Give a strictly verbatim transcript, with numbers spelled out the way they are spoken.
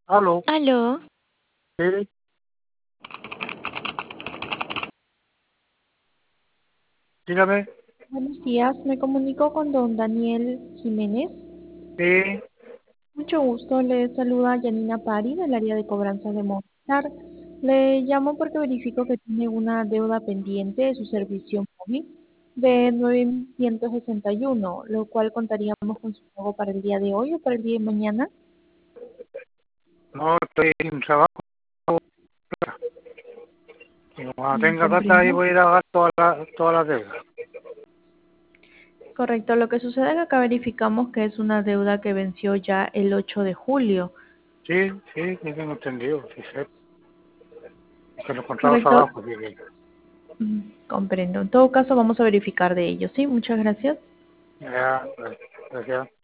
Aló, Aló, sí, dígame, Buenos días, me comunico con don Daniel Jiménez. sí, Mucho gusto, le saluda Janina Pari del área de cobranza de Movistar. Le llamo porque verifico que tiene una deuda pendiente de su servicio móvil de nueve mil ciento sesenta y uno, lo cual contaríamos con su pago para el día de hoy o para el día de mañana. no estoy sin trabajo, y cuando Mm, tenga plata ahí comprendo. voy a ir a pagar todas las todas las deudas. Correcto, lo que sucede es que acá verificamos que es una deuda que venció ya el ocho de julio. Sí, sí, sí tengo entendido, sí sé, que no he encontrado Correcto. trabajo, sí, sí. Mm, comprendo. En todo caso, vamos a verificar de ello, ¿sí? Muchas gracias. Ya, gracias.